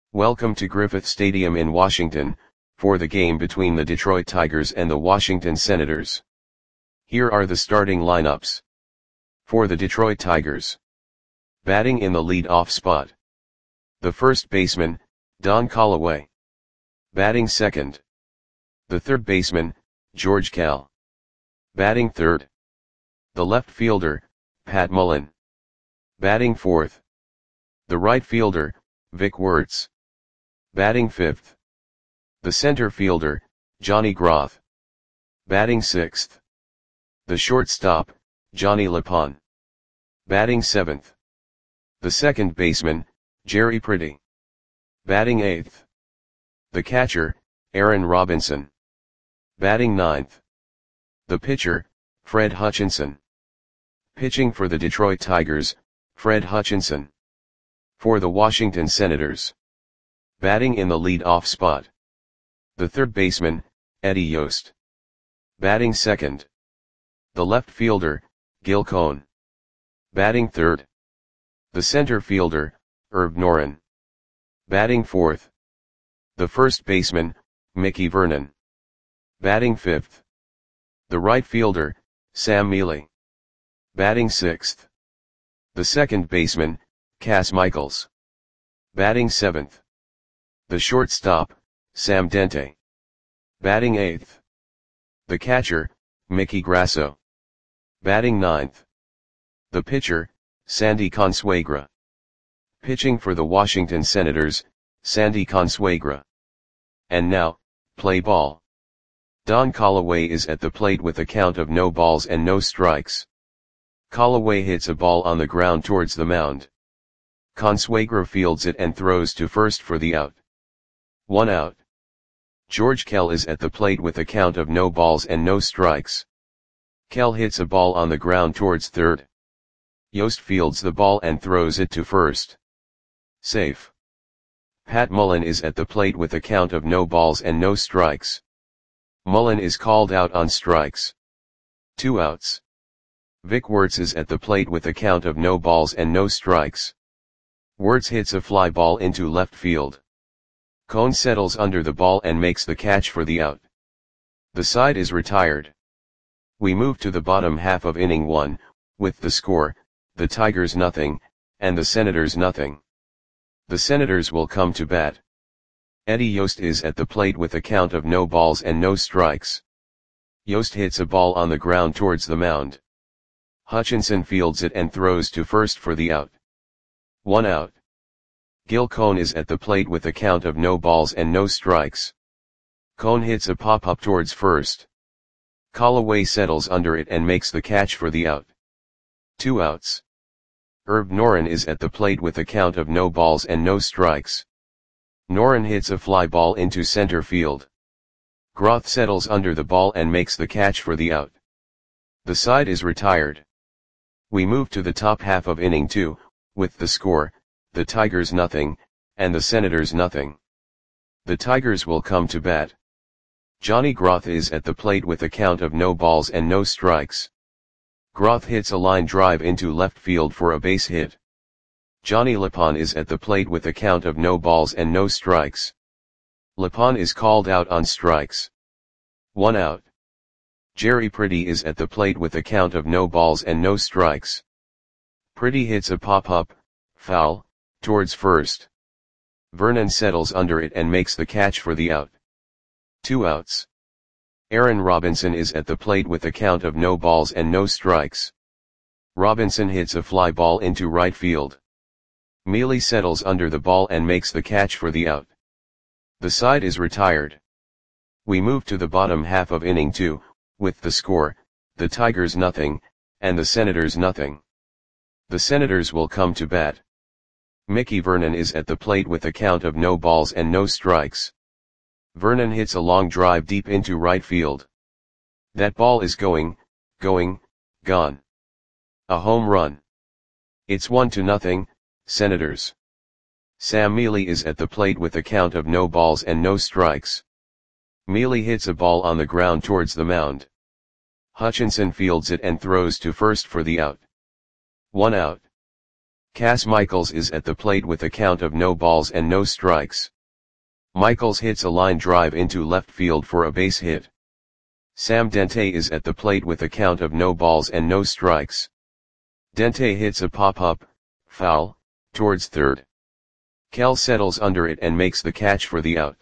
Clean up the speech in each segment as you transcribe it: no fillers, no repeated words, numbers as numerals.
Welcome to Griffith Stadium in Washington, for the game between the Detroit Tigers and the Washington Senators. Here are the starting lineups. For the Detroit Tigers. Batting in the lead-off spot. The first baseman, Don Callaway. Batting second. The third baseman, George Kell. Batting third. The left fielder, Pat Mullen. Batting fourth. The right fielder, Vic Wertz. Batting fifth. The center fielder, Johnny Groth. Batting sixth. The shortstop, Johnny LePon. Batting seventh. The second baseman, Jerry Pretty. Batting eighth. The catcher, Aaron Robinson. Batting ninth. The pitcher, Fred Hutchinson. Pitching for the Detroit Tigers, Fred Hutchinson. For the Washington Senators. Batting in the lead-off spot. The third baseman, Eddie Yost. Batting second. The left fielder, Gil Cohn. Batting third. The center fielder, Herb Noren. Batting fourth. The first baseman, Mickey Vernon. Batting fifth. The right fielder, Sam Mele. Batting sixth. The second baseman, Cass Michaels. Batting seventh. The shortstop, Sam Dente. Batting eighth. The catcher, Mickey Grasso. Batting ninth. The pitcher, Sandy Consuegra. Pitching for the Washington Senators, Sandy Consuegra. And now, play ball. Don Callaway is at the plate with a count of no balls and no strikes. Callaway hits a ball on the ground towards the mound. Consuegra fields it and throws to first for the out. 1 out. George Kell is at the plate with a count of no balls and no strikes. Kell hits a ball on the ground towards third. Yost fields the ball and throws it to first. Safe. Pat Mullen is at the plate with a count of no balls and no strikes. Mullen is called out on strikes. 2 outs. Vic Wertz is at the plate with a count of no balls and no strikes. Wertz hits a fly ball into left field. Cohn settles under the ball and makes the catch for the out. The side is retired. We move to the bottom half of inning 1, with the score, the Tigers nothing, and the Senators nothing. The Senators will come to bat. Eddie Yost is at the plate with a count of no balls and no strikes. Yost hits a ball on the ground towards the mound. Hutchinson fields it and throws to first for the out. 1 out. Gil Cohn is at the plate with a count of no balls and no strikes. Cohn hits a pop-up towards first. Callaway settles under it and makes the catch for the out. 2 outs. Herb Noren is at the plate with a count of no balls and no strikes. Noren hits a fly ball into center field. Groth settles under the ball and makes the catch for the out. The side is retired. We move to the top half of inning 2, with the score, the Tigers nothing, and the Senators nothing. The Tigers will come to bat. Johnny Groth is at the plate with a count of no balls and no strikes. Groth hits a line drive into left field for a base hit. Johnny LePon is at the plate with a count of no balls and no strikes. LePon is called out on strikes. 1 out. Jerry Pretty is at the plate with a count of no balls and no strikes. Pretty hits a pop-up, foul, towards first. Vernon settles under it and makes the catch for the out. 2 outs. Aaron Robinson is at the plate with a count of no balls and no strikes. Robinson hits a fly ball into right field. Mele settles under the ball and makes the catch for the out. The side is retired. We move to the bottom half of inning 2, with the score, the Tigers nothing, and the Senators nothing. The Senators will come to bat. Mickey Vernon is at the plate with a count of no balls and no strikes. Vernon hits a long drive deep into right field. That ball is gone. A home run. It's 1-0, Senators. Sam Mele is at the plate with a count of no balls and no strikes. Mele hits a ball on the ground towards the mound. Hutchinson fields it and throws to first for the out. 1 out. Cass Michaels is at the plate with a count of no balls and no strikes. Michaels hits a line drive into left field for a base hit. Sam Dente is at the plate with a count of no balls and no strikes. Dente hits a pop-up, foul, towards third. Kell settles under it and makes the catch for the out.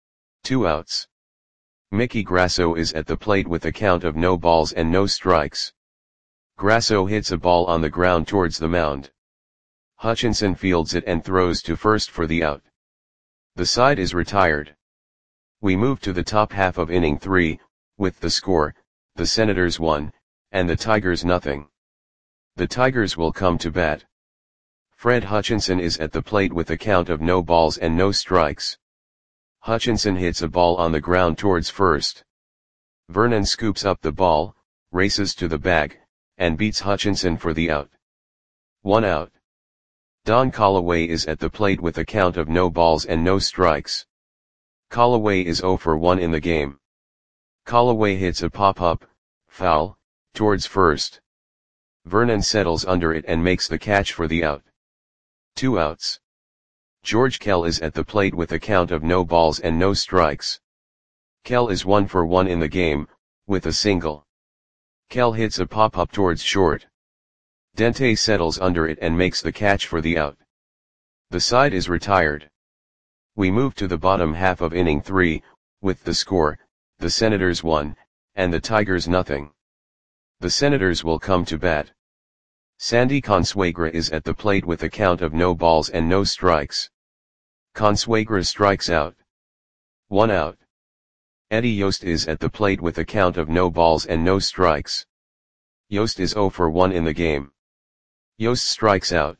2 outs. Mickey Grasso is at the plate with a count of no balls and no strikes. Grasso hits a ball on the ground towards the mound. Hutchinson fields it and throws to first for the out. The side is retired. We move to the top half of inning 3, with the score, the Senators 1, and the Tigers nothing. The Tigers will come to bat. Fred Hutchinson is at the plate with a count of no balls and no strikes. Hutchinson hits a ball on the ground towards first. Vernon scoops up the ball, races to the bag, and beats Hutchinson for the out. 1 out. Don Callaway is at the plate with a count of no balls and no strikes. Callaway is 0 for 1 in the game. Callaway hits a pop-up, foul, towards first. Vernon settles under it and makes the catch for the out. 2 outs. George Kell is at the plate with a count of no balls and no strikes. Kell is 1 for 1 in the game, with a single. Kell hits a pop-up towards short. Dente settles under it and makes the catch for the out. The side is retired. We move to the bottom half of inning 3, with the score, the Senators 1, and the Tigers nothing. The Senators will come to bat. Sandy Consuegra is at the plate with a count of no balls and no strikes. Consuegra strikes out. 1 out. Eddie Yost is at the plate with a count of no balls and no strikes. Yost is 0 for 1 in the game. Yost strikes out.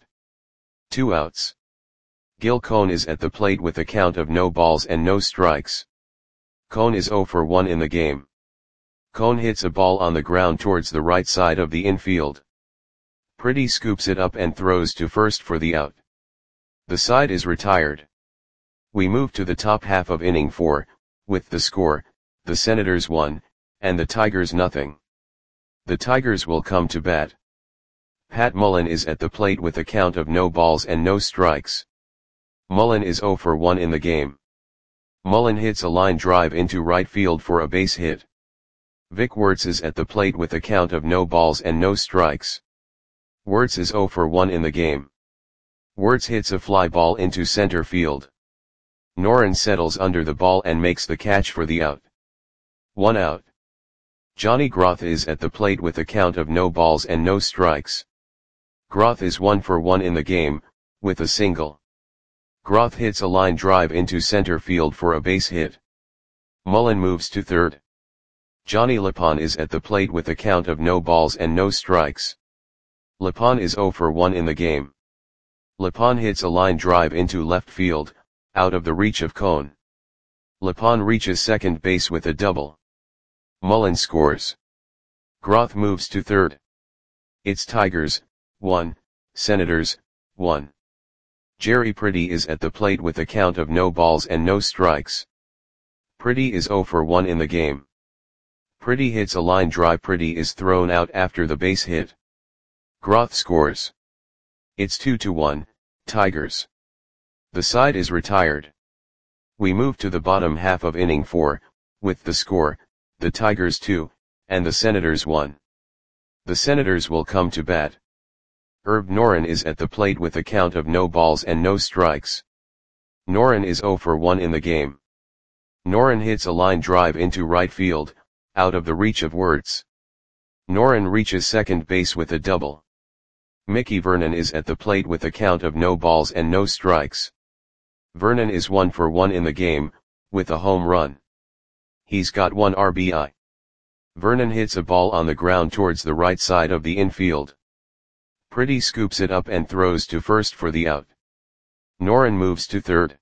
2 outs. Gil Cone is at the plate with a count of no balls and no strikes. Cone is 0 for 1 in the game. Cone hits a ball on the ground towards the right side of the infield. Pretty scoops it up and throws to first for the out. The side is retired. We move to the top half of inning 4, with the score, the Senators 1, and the Tigers nothing. The Tigers will come to bat. Pat Mullen is at the plate with a count of no balls and no strikes. Mullen is 0 for 1 in the game. Mullen hits a line drive into right field for a base hit. Vic Wertz is at the plate with a count of no balls and no strikes. Wertz is 0 for 1 in the game. Wertz hits a fly ball into center field. Noren settles under the ball and makes the catch for the out. 1 out. Johnny Groth is at the plate with a count of no balls and no strikes. Groth is 1 for 1 in the game, with a single. Groth hits a line drive into center field for a base hit. Mullen moves to third. Johnny Lapon is at the plate with a count of no balls and no strikes. Lapon is 0 for 1 in the game. Lapon hits a line drive into left field, out of the reach of Cone. Lapon reaches second base with a double. Mullen scores. Groth moves to third. It's Tigers, 1, Senators, 1. Jerry Pretty is at the plate with a count of no balls and no strikes. Pretty is 0 for 1 in the game. Pretty hits a line drive. Pretty is thrown out after the base hit. Groth scores. It's 2-1, Tigers. The side is retired. We move to the bottom half of inning 4, with the score, the Tigers 2, and the Senators 1. The Senators will come to bat. Herb Noren is at the plate with a count of no balls and no strikes. Noren is 0 for 1 in the game. Noren hits a line drive into right field, out of the reach of Wertz. Noren reaches second base with a double. Mickey Vernon is at the plate with a count of no balls and no strikes. Vernon is 1 for 1 in the game, with a home run. He's got 1 RBI. Vernon hits a ball on the ground towards the right side of the infield. Pretty scoops it up and throws to first for the out. Noren moves to third.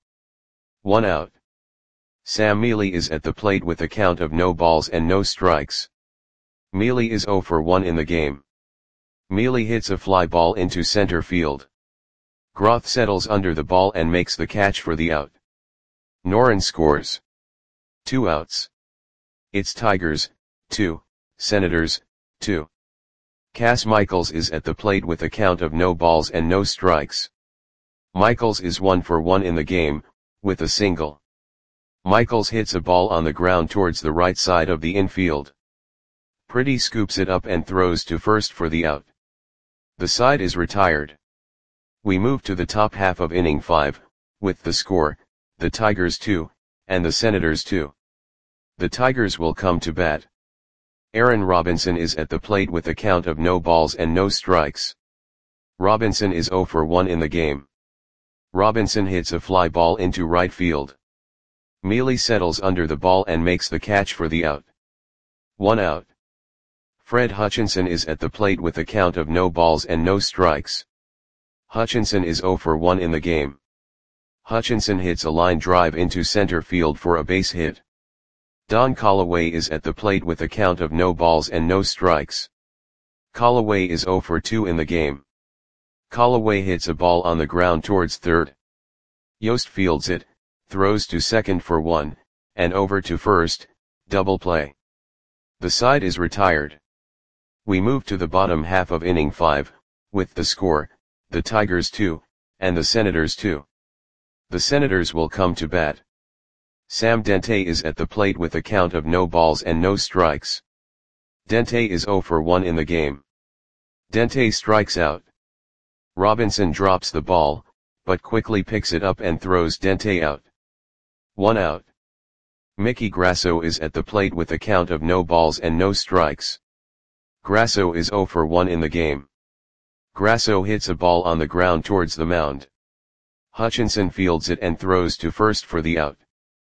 1 out. Sam Mealy is at the plate with a count of no balls and no strikes. Mealy is 0 for 1 in the game. Mealy hits a fly ball into center field. Groth settles under the ball and makes the catch for the out. Noren scores. 2 outs. It's Tigers, 2, Senators, 2. Cass Michaels is at the plate with a count of no balls and no strikes. Michaels is 1 for 1 in the game, with a single. Michaels hits a ball on the ground towards the right side of the infield. Pretty scoops it up and throws to first for the out. The side is retired. We move to the top half of inning 5, with the score, the Tigers 2, and the Senators 2. The Tigers will come to bat. Aaron Robinson is at the plate with a count of no balls and no strikes. Robinson is 0 for 1 in the game. Robinson hits a fly ball into right field. Mealy settles under the ball and makes the catch for the out. 1 out. Fred Hutchinson is at the plate with a count of no balls and no strikes. Hutchinson is 0 for 1 in the game. Hutchinson hits a line drive into center field for a base hit. Don Callaway is at the plate with a count of no balls and no strikes. Callaway is 0 for 2 in the game. Callaway hits a ball on the ground towards third. Yost fields it, throws to second for 1, and over to first, double play. The side is retired. We move to the bottom half of inning 5, with the score, the Tigers 2, and the Senators 2. The Senators will come to bat. Sam Dente is at the plate with a count of no balls and no strikes. Dente is 0 for 1 in the game. Dente strikes out. Robinson drops the ball, but quickly picks it up and throws Dente out. 1 out. Mickey Grasso is at the plate with a count of no balls and no strikes. Grasso is 0 for 1 in the game. Grasso hits a ball on the ground towards the mound. Hutchinson fields it and throws to first for the out.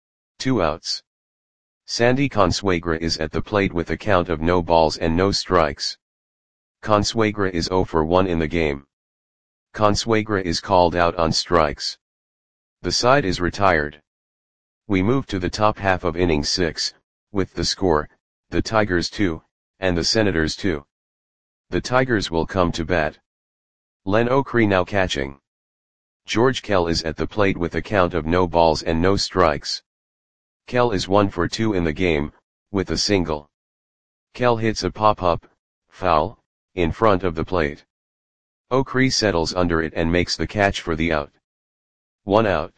2 outs. Sandy Consuegra is at the plate with a count of no balls and no strikes. Consuegra is 0 for 1 in the game. Consuegra is called out on strikes. The side is retired. We move to the top half of inning 6, with the score, the Tigers 2, and the Senators 2. The Tigers will come to bat. Len O'Kree now catching. George Kell is at the plate with a count of no balls and no strikes. Kell is 1 for 2 in the game, with a single. Kell hits a pop-up, foul, in front of the plate. O'Kree settles under it and makes the catch for the out. 1 out.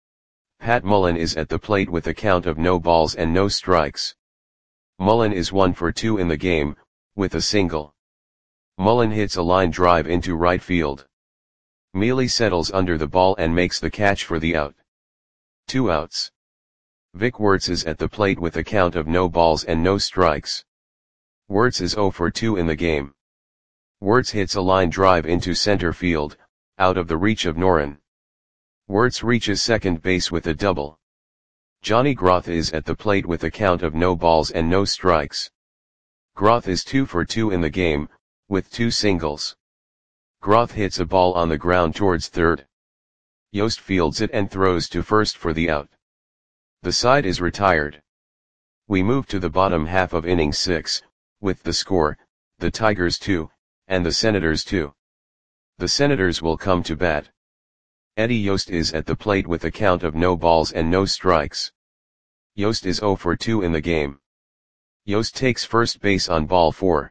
Pat Mullen is at the plate with a count of no balls and no strikes. Mullen is 1 for 2 in the game, with a single. Mullen hits a line drive into right field. Mealy settles under the ball and makes the catch for the out. 2 outs. Vic Wertz is at the plate with a count of no balls and no strikes. Wertz is 0 for 2 in the game. Wertz hits a line drive into center field, out of the reach of Noren. Wertz reaches second base with a double. Johnny Groth is at the plate with a count of no balls and no strikes. Groth is 2 for 2 in the game, with 2 singles. Groth hits a ball on the ground towards third. Yost fields it and throws to first for the out. The side is retired. We move to the bottom half of inning 6, with the score, the Tigers 2, and the Senators 2. The Senators will come to bat. Eddie Yost is at the plate with a count of no balls and no strikes. Yost is 0 for 2 in the game. Yost takes first base on ball 4.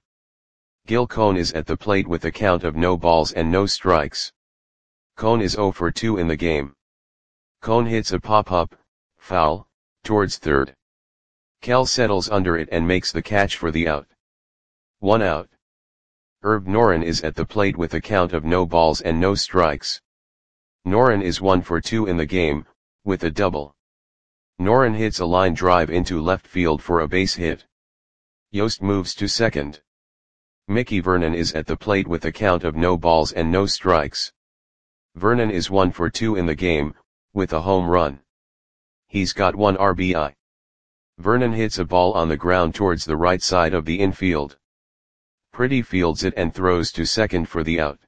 Gil Cohn is at the plate with a count of no balls and no strikes. Cohn is 0 for 2 in the game. Cohn hits a pop-up, foul, towards third. Kell settles under it and makes the catch for the out. 1 out. Herb Noren is at the plate with a count of no balls and no strikes. Noren is 1 for 2 in the game, with a double. Noren hits a line drive into left field for a base hit. Yost moves to second. Mickey Vernon is at the plate with a count of no balls and no strikes. Vernon is 1 for 2 in the game, with a home run. He's got 1 RBI. Vernon hits a ball on the ground towards the right side of the infield. Pretty fields it and throws to second for the out.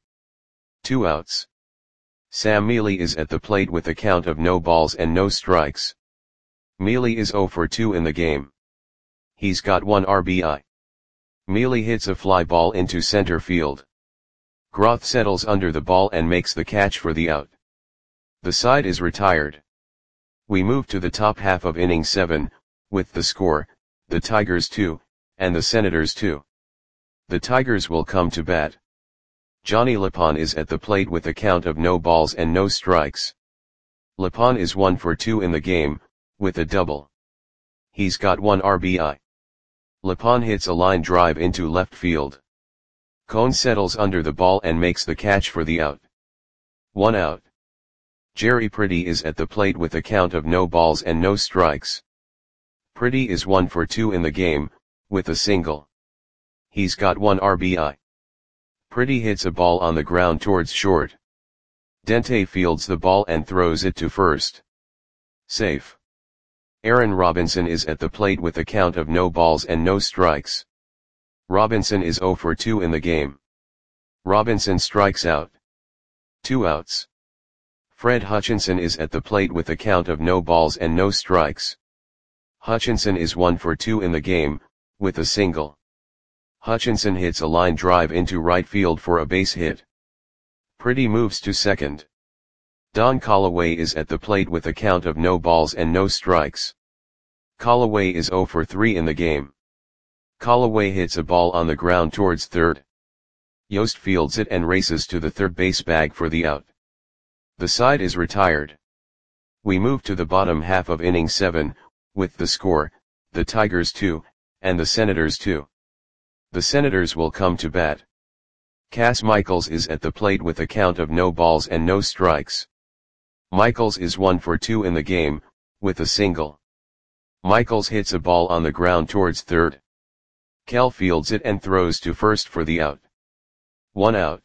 2 outs. Sam Mealy is at the plate with a count of no balls and no strikes. Mealy is 0 for 2 in the game. He's got 1 RBI. Mealy hits a fly ball into center field. Groth settles under the ball and makes the catch for the out. The side is retired. We move to the top half of inning 7, with the score, the Tigers 2, and the Senators 2. The Tigers will come to bat. Johnny Lapon is at the plate with a count of no balls and no strikes. Lapon is 1 for 2 in the game, with a double. He's got 1 RBI. Lapon hits a line drive into left field. Cone settles under the ball and makes the catch for the out. 1 out. Jerry Pretty is at the plate with a count of no balls and no strikes. Pretty is 1 for 2 in the game, with a single. He's got 1 RBI. Pretty hits a ball on the ground towards short. Dente fields the ball and throws it to first. Safe. Aaron Robinson is at the plate with a count of no balls and no strikes. Robinson is 0 for 2 in the game. Robinson strikes out. 2 outs. Fred Hutchinson is at the plate with a count of no balls and no strikes. Hutchinson is 1 for 2 in the game, with a single. Hutchinson hits a line drive into right field for a base hit. Pretty moves to second. Don Callaway is at the plate with a count of no balls and no strikes. Callaway is 0 for 3 in the game. Callaway hits a ball on the ground towards third. Yost fields it and races to the third base bag for the out. The side is retired. We move to the bottom half of inning 7, with the score, the Tigers 2, and the Senators 2. The Senators will come to bat. Cass Michaels is at the plate with a count of no balls and no strikes. Michaels is 1 for 2 in the game, with a single. Michaels hits a ball on the ground towards third. Kell fields it and throws to first for the out. 1 out.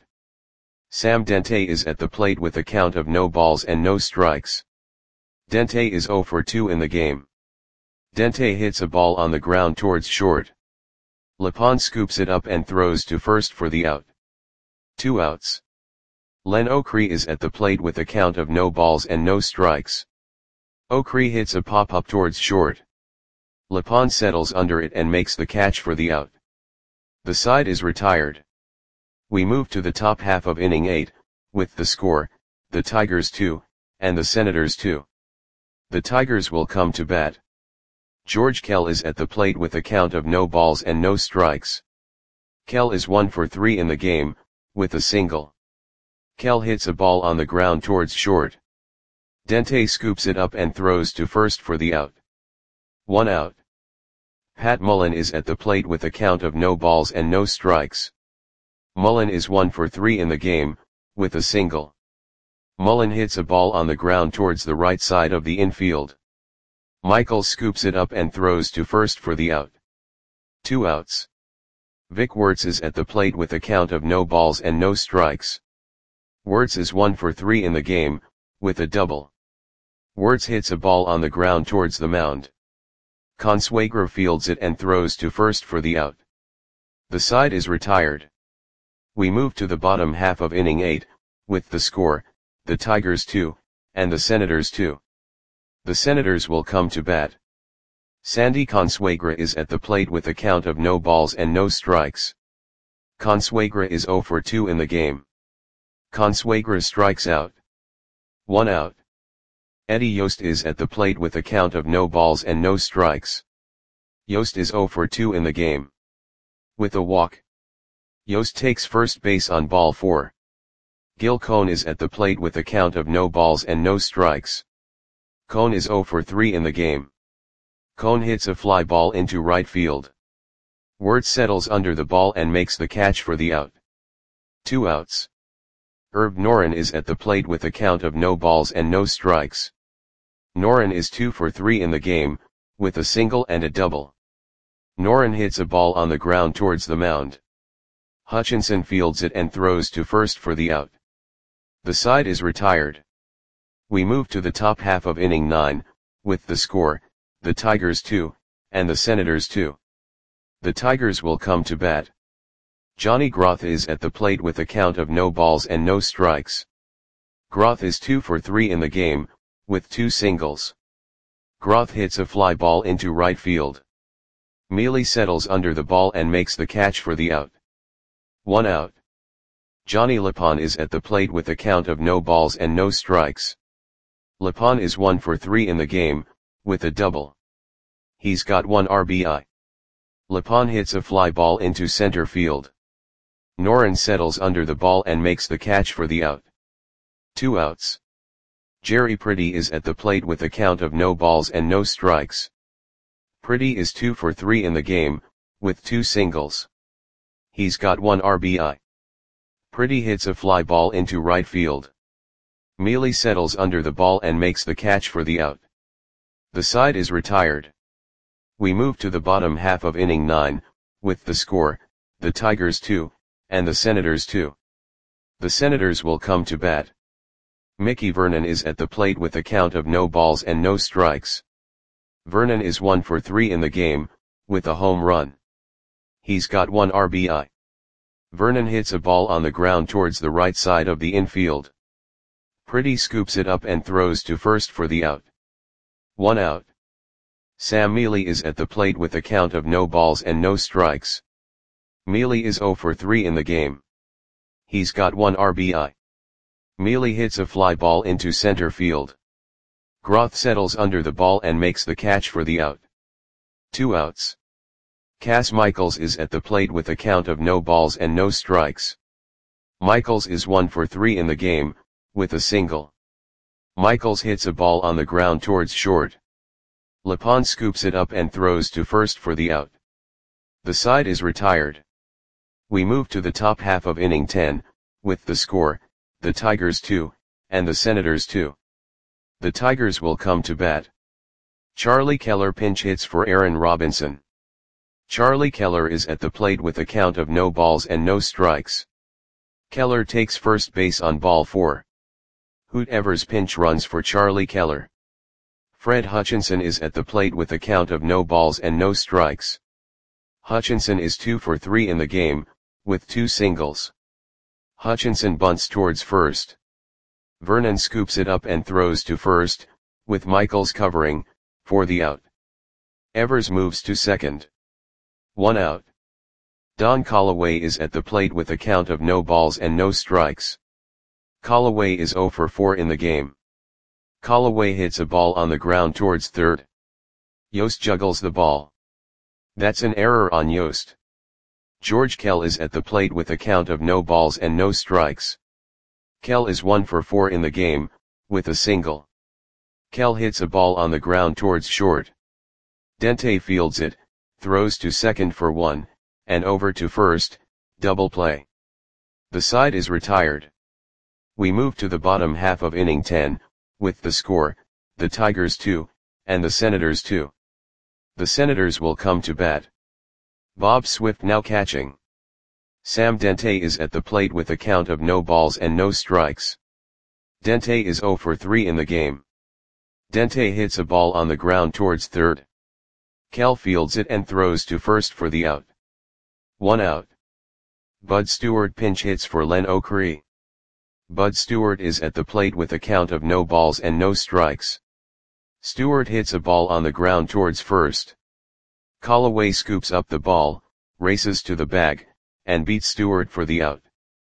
Sam Dente is at the plate with a count of no balls and no strikes. Dente is 0 for 2 in the game. Dente hits a ball on the ground towards short. Lapon scoops it up and throws to first for the out. 2 outs. Len Ocree is at the plate with a count of no balls and no strikes. Ocree hits a pop-up towards short. Lapon settles under it and makes the catch for the out. The side is retired. We move to the top half of inning 8, with the score, the Tigers 2, and the Senators 2. The Tigers will come to bat. George Kell is at the plate with a count of no balls and no strikes. Kell is 1 for 3 in the game, with a single. Kell hits a ball on the ground towards short. Dente scoops it up and throws to first for the out. 1 out. Pat Mullen is at the plate with a count of no balls and no strikes. Mullen is 1 for 3 in the game, with a single. Mullen hits a ball on the ground towards the right side of the infield. Michael scoops it up and throws to first for the out. 2 outs. Vic Wertz is at the plate with a count of no balls and no strikes. Wertz is 1 for 3 in the game, with a double. Wertz hits a ball on the ground towards the mound. Consuegra fields it and throws to first for the out. The side is retired. We move to the bottom half of inning 8, with the score, the Tigers 2, and the Senators 2. The Senators will come to bat. Sandy Consuegra is at the plate with a count of no balls and no strikes. Consuegra is 0 for 2 in the game. Consuegra strikes out. 1 out. Eddie Yost is at the plate with a count of no balls and no strikes. Yost is 0 for 2 in the game. With a walk. Yost takes first base on ball 4. Gil Cone is at the plate with a count of no balls and no strikes. Cone is 0 for 3 in the game. Cone hits a fly ball into right field. Wertz settles under the ball and makes the catch for the out. 2 outs. Herb Noren is at the plate with a count of no balls and no strikes. Noren is 2 for 3 in the game, with a single and a double. Noren hits a ball on the ground towards the mound. Hutchinson fields it and throws to first for the out. The side is retired. We move to the top half of inning 9, with the score, the Tigers 2, and the Senators 2. The Tigers will come to bat. Johnny Groth is at the plate with a count of no balls and no strikes. Groth is 2 for 3 in the game, with 2 singles. Groth hits a fly ball into right field. Mealy settles under the ball and makes the catch for the out. 1 out. Johnny Lapon is at the plate with a count of no balls and no strikes. Lapon is 1 for 3 in the game, with a double. He's got 1 RBI. Lapon hits a fly ball into center field. Noren settles under the ball and makes the catch for the out. 2 outs. Jerry Pretty is at the plate with a count of no balls and no strikes. Pretty is 2 for 3 in the game, with 2 singles. He's got 1 RBI. Pretty hits a fly ball into right field. Mealy settles under the ball and makes the catch for the out. The side is retired. We move to the bottom half of inning 9, with the score, the Tigers 2, and the Senators 2. The Senators will come to bat. Mickey Vernon is at the plate with a count of no balls and no strikes. Vernon is 1 for 3 in the game, with a home run. He's got 1 RBI. Vernon hits a ball on the ground towards the right side of the infield. Pretty scoops it up and throws to first for the out. 1 out. Sam Mealy is at the plate with a count of no balls and no strikes. Mealy is 0 for 3 in the game. He's got 1 RBI. Mealy hits a fly ball into center field. Groth settles under the ball and makes the catch for the out. 2 outs. Cass Michaels is at the plate with a count of no balls and no strikes. Michaels is 1 for 3 in the game, with a single. Michaels hits a ball on the ground towards short. Lapon scoops it up and throws to first for the out. The side is retired. We move to the top half of inning 10, with the score, the Tigers 2, and the Senators 2. The Tigers will come to bat. Charlie Keller pinch hits for Aaron Robinson. Charlie Keller is at the plate with a count of no balls and no strikes. Keller takes first base on ball 4. Hoot Evers pinch runs for Charlie Keller. Fred Hutchinson is at the plate with a count of no balls and no strikes. Hutchinson is 2 for 3 in the game, with 2 singles. Hutchinson bunts towards first. Vernon scoops it up and throws to first, with Michaels covering, for the out. Evers moves to second. 1 out. Don Callaway is at the plate with a count of no balls and no strikes. Callaway is 0 for 4 in the game. Callaway hits a ball on the ground towards third. Yost juggles the ball. That's an error on Yost. George Kell is at the plate with a count of no balls and no strikes. Kell is 1 for 4 in the game, with a single. Kell hits a ball on the ground towards short. Dente fields it, throws to second for 1, and over to first, double play. The side is retired. We move to the bottom half of inning 10, with the score, the Tigers 2, and the Senators 2. The Senators will come to bat. Bob Swift now catching. Sam Dente is at the plate with a count of no balls and no strikes. Dente is 0 for 3 in the game. Dente hits a ball on the ground towards third. Kell fields it and throws to first for the out. 1 out. Bud Stewart pinch hits for Len O'Cree. Bud Stewart is at the plate with a count of no balls and no strikes. Stewart hits a ball on the ground towards first. Callaway scoops up the ball, races to the bag, and beats Stewart for the out.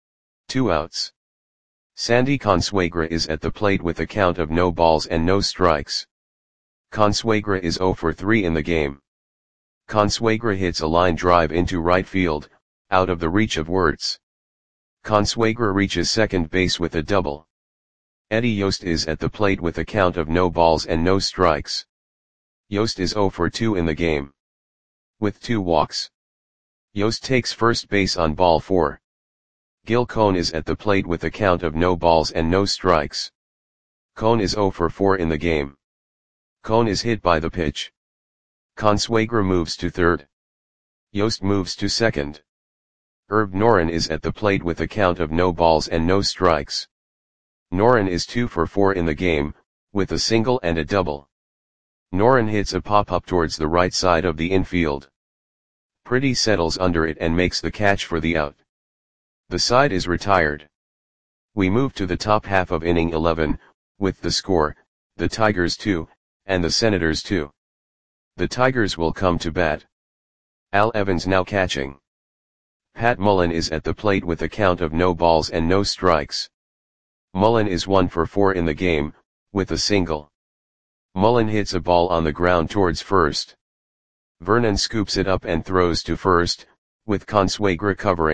2 outs. Sandy Consuegra is at the plate with a count of no balls and no strikes. Consuegra is 0 for 3 in the game. Consuegra hits a line drive into right field, out of the reach of Wirtz. Consuegra reaches second base with a double. Eddie Yost is at the plate with a count of no balls and no strikes. Yost is 0 for 2 in the game. With 2 walks. Yost takes first base on ball 4. Gil Cone is at the plate with a count of no balls and no strikes. Cone is 0 for 4 in the game. Cone is hit by the pitch. Consuegra moves to third. Yost moves to second. Herb Noren is at the plate with a count of no balls and no strikes. Noren is 2 for 4 in the game, with a single and a double. Noren hits a pop-up towards the right side of the infield. Pretty settles under it and makes the catch for the out. The side is retired. We move to the top half of inning 11, with the score, the Tigers 2, and the Senators 2. The Tigers will come to bat. Al Evans now catching. Pat Mullen is at the plate with a count of no balls and no strikes. Mullen is 1 for 4 in the game, with a single. Mullen hits a ball on the ground towards first. Vernon scoops it up and throws to first, with Consuegra covering,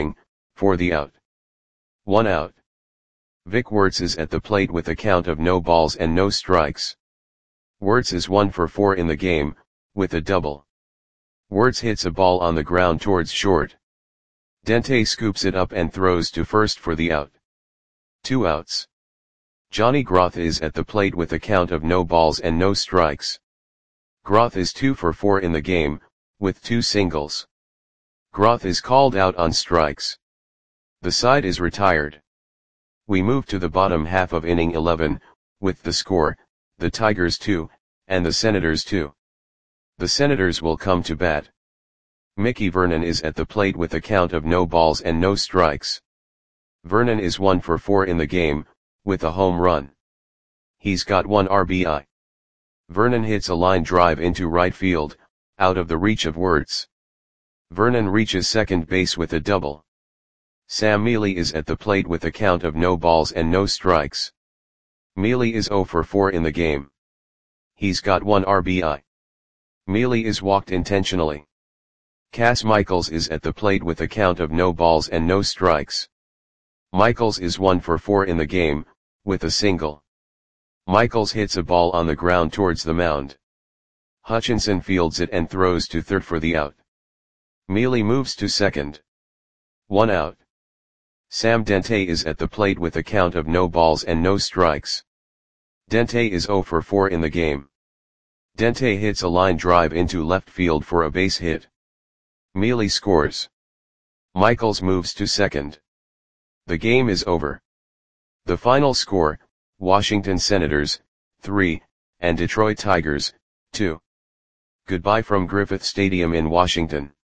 for the out. 1 out. Vic Wertz is at the plate with a count of no balls and no strikes. Wertz is 1 for 4 in the game, with a double. Wertz hits a ball on the ground towards short. Dente scoops it up and throws to first for the out. 2 outs. Johnny Groth is at the plate with a count of no balls and no strikes. Groth is 2 for 4 in the game, with 2 singles. Groth is called out on strikes. The side is retired. We move to the bottom half of inning 11, with the score, the Tigers 2, and the Senators 2. The Senators will come to bat. Mickey Vernon is at the plate with a count of no balls and no strikes. Vernon is 1 for 4 in the game, with a home run. He's got 1 RBI. Vernon hits a line drive into right field, out of the reach of Wertz. Vernon reaches second base with a double. Sam Mealy is at the plate with a count of no balls and no strikes. Mealy is 0 for 4 in the game. He's got 1 RBI. Mealy is walked intentionally. Cass Michaels is at the plate with a count of no balls and no strikes. Michaels is 1 for 4 in the game, with a single. Michaels hits a ball on the ground towards the mound. Hutchinson fields it and throws to third for the out. Mealy moves to second. 1 out. Sam Dente is at the plate with a count of no balls and no strikes. Dente is 0 for 4 in the game. Dente hits a line drive into left field for a base hit. Mealy scores. Michaels moves to second. The game is over. The final score, Washington Senators, 3, and Detroit Tigers, 2. Goodbye from Griffith Stadium in Washington.